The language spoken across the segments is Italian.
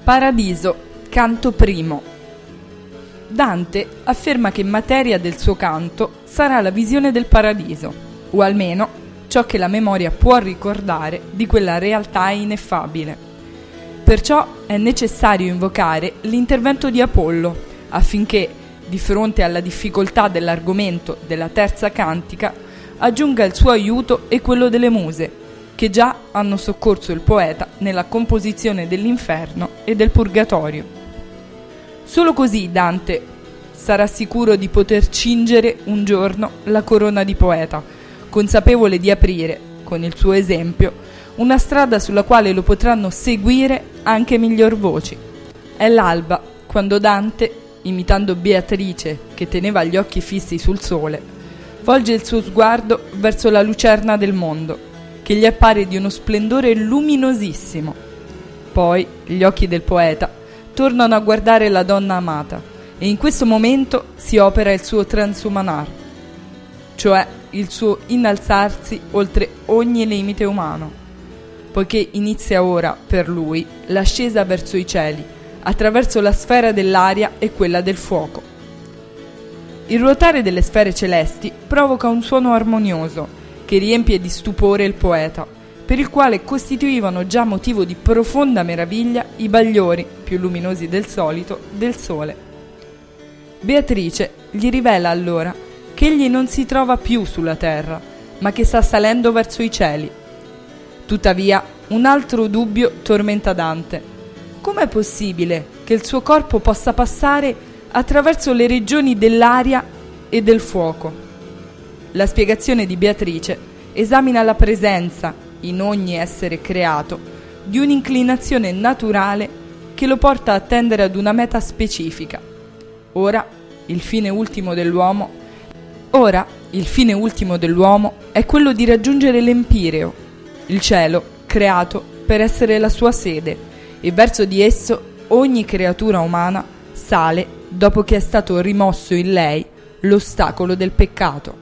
Paradiso, canto primo. Dante afferma che materia del suo canto sarà la visione del paradiso, o almeno ciò che la memoria può ricordare di quella realtà ineffabile. Perciò è necessario invocare l'intervento di Apollo, affinché, di fronte alla difficoltà dell'argomento della terza cantica, aggiunga il suo aiuto e quello delle muse, che già hanno soccorso il poeta nella composizione dell'inferno e del purgatorio. Solo così Dante sarà sicuro di poter cingere un giorno la corona di poeta, consapevole di aprire, con il suo esempio, una strada sulla quale lo potranno seguire anche miglior voci. È l'alba, quando Dante, imitando Beatrice che teneva gli occhi fissi sul sole, volge il suo sguardo verso la lucerna del mondo, che gli appare di uno splendore luminosissimo. Poi gli occhi del poeta tornano a guardare la donna amata e in questo momento si opera il suo transumanar, cioè il suo innalzarsi oltre ogni limite umano, poiché inizia ora per lui l'ascesa verso i cieli, attraverso la sfera dell'aria e quella del fuoco. Il ruotare delle sfere celesti provoca un suono armonioso che riempie di stupore il poeta, per il quale costituivano già motivo di profonda meraviglia i bagliori, più luminosi del solito, del sole. Beatrice gli rivela allora che egli non si trova più sulla terra, ma che sta salendo verso i cieli. Tuttavia, un altro dubbio tormenta Dante. Com'è possibile che il suo corpo possa passare attraverso le regioni dell'aria e del fuoco? La spiegazione di Beatrice esamina la presenza, in ogni essere creato, di un'inclinazione naturale che lo porta a tendere ad una meta specifica. Ora, il fine ultimo dell'uomo è quello di raggiungere l'empireo, il cielo creato per essere la sua sede, e verso di esso ogni creatura umana sale dopo che è stato rimosso in lei l'ostacolo del peccato.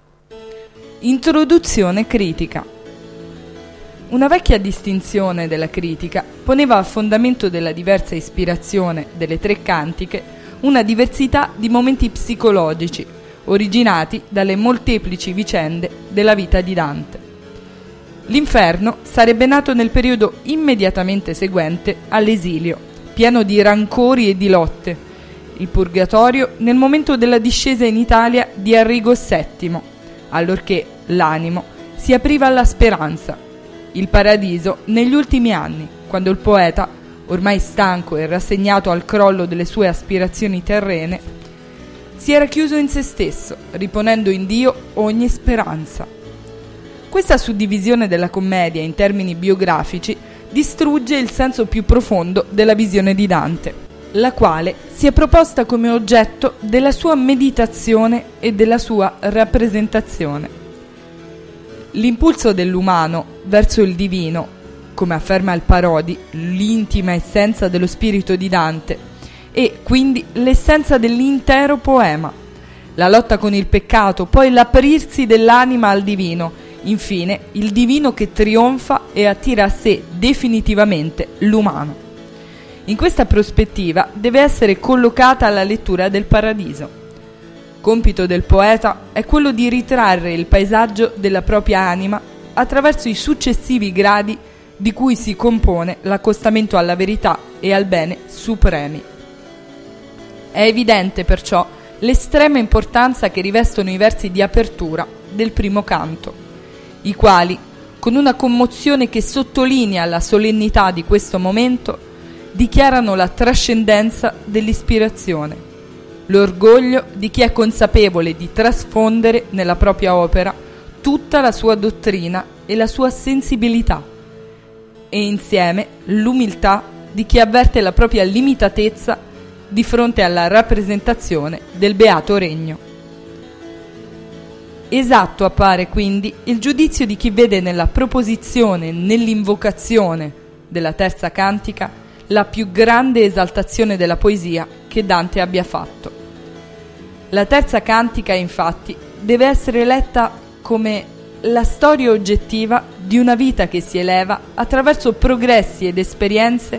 Introduzione critica. Una vecchia distinzione della critica poneva a fondamento della diversa ispirazione delle tre cantiche una diversità di momenti psicologici originati dalle molteplici vicende della vita di Dante. L'inferno sarebbe nato nel periodo immediatamente seguente all'esilio, pieno di rancori e di lotte, il purgatorio nel momento della discesa in Italia di Arrigo VII, allorché l'animo si apriva alla speranza, il paradiso negli ultimi anni, quando il poeta, ormai stanco e rassegnato al crollo delle sue aspirazioni terrene, si era chiuso in se stesso, riponendo in Dio ogni speranza. Questa suddivisione della commedia in termini biografici distrugge il senso più profondo della visione di Dante, la quale si è proposta come oggetto della sua meditazione e della sua rappresentazione. L'impulso dell'umano verso il divino, come afferma il Parodi, l'intima essenza dello spirito di Dante, e quindi l'essenza dell'intero poema, la lotta con il peccato, poi l'aprirsi dell'anima al divino, infine il divino che trionfa e attira a sé definitivamente l'umano. In questa prospettiva deve essere collocata la lettura del Paradiso. Compito del poeta è quello di ritrarre il paesaggio della propria anima attraverso i successivi gradi di cui si compone l'accostamento alla verità e al bene supremi. È evidente perciò l'estrema importanza che rivestono i versi di apertura del primo canto, i quali, con una commozione che sottolinea la solennità di questo momento, dichiarano la trascendenza dell'ispirazione, l'orgoglio di chi è consapevole di trasfondere nella propria opera tutta la sua dottrina e la sua sensibilità, e insieme l'umiltà di chi avverte la propria limitatezza di fronte alla rappresentazione del beato regno. Esatto appare quindi il giudizio di chi vede nella proposizione, nell'invocazione della terza cantica, la più grande esaltazione della poesia che Dante abbia fatto. La terza cantica, infatti, deve essere letta come la storia oggettiva di una vita che si eleva attraverso progressi ed esperienze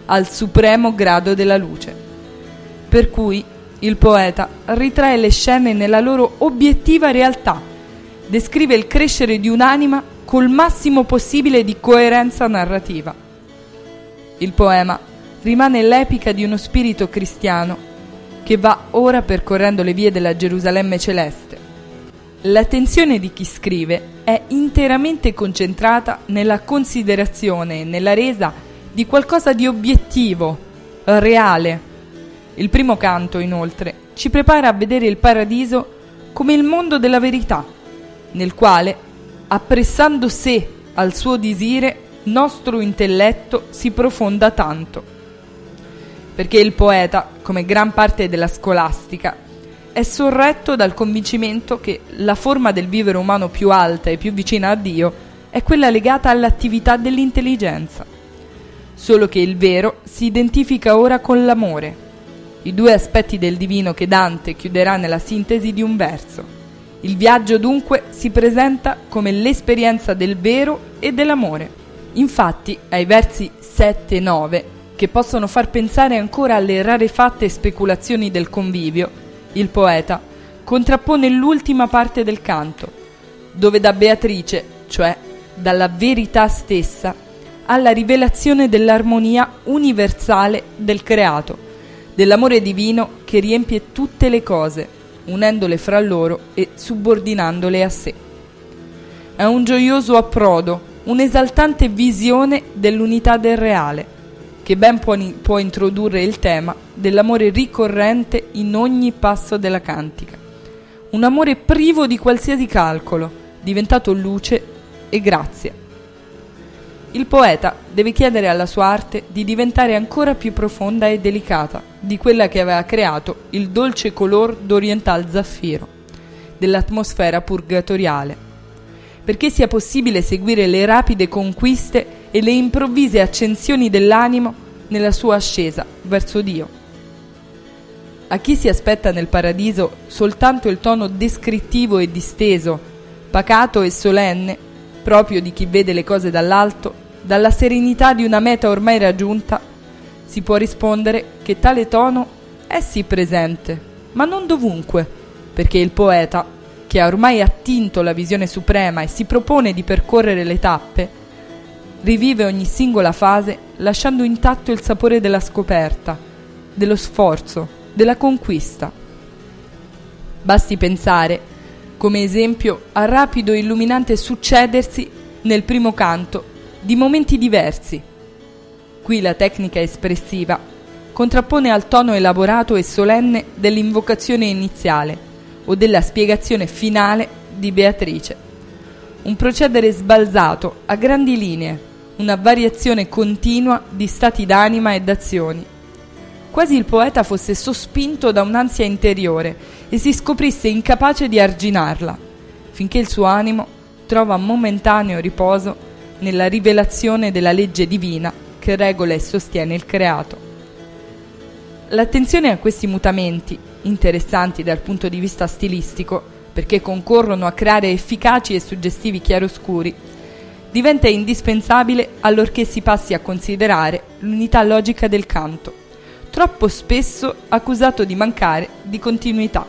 al supremo grado della luce. Per cui il poeta ritrae le scene nella loro obiettiva realtà, descrive il crescere di un'anima col massimo possibile di coerenza narrativa. Il poema rimane l'epica di uno spirito cristiano che va ora percorrendo le vie della Gerusalemme celeste. L'attenzione di chi scrive è interamente concentrata nella considerazione e nella resa di qualcosa di obiettivo, reale. Il primo canto, inoltre, ci prepara a vedere il paradiso come il mondo della verità, nel quale, appressando sé al suo disire, nostro intelletto si profonda tanto. Perché il poeta, come gran parte della scolastica, è sorretto dal convincimento che la forma del vivere umano più alta e più vicina a Dio è quella legata all'attività dell'intelligenza. Solo che il vero si identifica ora con l'amore, i due aspetti del divino che Dante chiuderà nella sintesi di un verso. Il viaggio dunque si presenta come l'esperienza del vero e dell'amore. Infatti, ai versi 7 e 9, che possono far pensare ancora alle rarefatte speculazioni del convivio, il poeta contrappone l'ultima parte del canto, dove da Beatrice, cioè dalla verità stessa, alla rivelazione dell'armonia universale del creato, dell'amore divino che riempie tutte le cose, unendole fra loro e subordinandole a sé. È un gioioso approdo, un'esaltante visione dell'unità del reale, che ben può introdurre il tema dell'amore ricorrente in ogni passo della cantica. Un amore privo di qualsiasi calcolo, diventato luce e grazia. Il poeta deve chiedere alla sua arte di diventare ancora più profonda e delicata di quella che aveva creato il dolce color d'oriental zaffiro, dell'atmosfera purgatoriale, perché sia possibile seguire le rapide conquiste e le improvvise accensioni dell'animo nella sua ascesa verso Dio. A chi si aspetta nel paradiso soltanto il tono descrittivo e disteso, pacato e solenne, proprio di chi vede le cose dall'alto, dalla serenità di una meta ormai raggiunta, si può rispondere che tale tono è sì presente, ma non dovunque, perché il poeta, che ha ormai attinto la visione suprema e si propone di percorrere le tappe, rivive ogni singola fase lasciando intatto il sapore della scoperta, dello sforzo, della conquista. Basti pensare, come esempio, al rapido e illuminante succedersi nel primo canto di momenti diversi. Qui la tecnica espressiva contrappone al tono elaborato e solenne dell'invocazione iniziale o della spiegazione finale di Beatrice. Un procedere sbalzato a grandi linee, una variazione continua di stati d'anima e d'azioni. Quasi il poeta fosse sospinto da un'ansia interiore e si scoprisse incapace di arginarla, finché il suo animo trova momentaneo riposo nella rivelazione della legge divina che regola e sostiene il creato. L'attenzione a questi mutamenti, interessanti dal punto di vista stilistico, perché concorrono a creare efficaci e suggestivi chiaroscuri, diventa indispensabile allorché si passi a considerare l'unità logica del canto, troppo spesso accusato di mancare di continuità.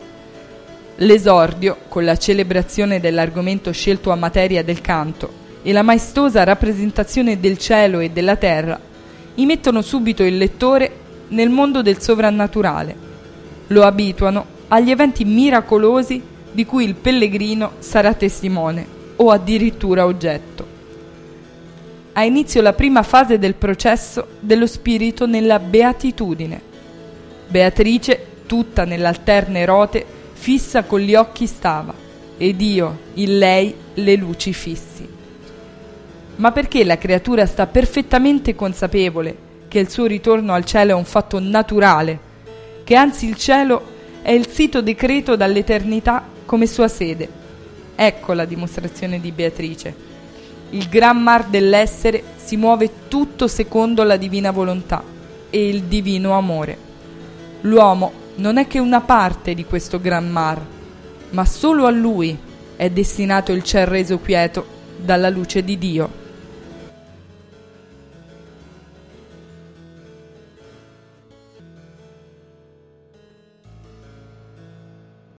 L'esordio, con la celebrazione dell'argomento scelto a materia del canto e la maestosa rappresentazione del cielo e della terra, immettono subito il lettore nel mondo del sovrannaturale, lo abituano agli eventi miracolosi di cui il pellegrino sarà testimone o addirittura oggetto. Ha inizio la prima fase del processo dello spirito nella beatitudine. Beatrice, tutta nell'alterne rote, fissa con gli occhi stava, ed io, in lei, le luci fissi. Ma perché la creatura sta perfettamente consapevole che il suo ritorno al cielo è un fatto naturale, che anzi il cielo è il sito decreto dall'eternità come sua sede. Ecco la dimostrazione di Beatrice. Il gran mar dell'essere si muove tutto secondo la divina volontà e il divino amore. L'uomo non è che una parte di questo gran mar, ma solo a lui è destinato il ciel reso quieto dalla luce di Dio.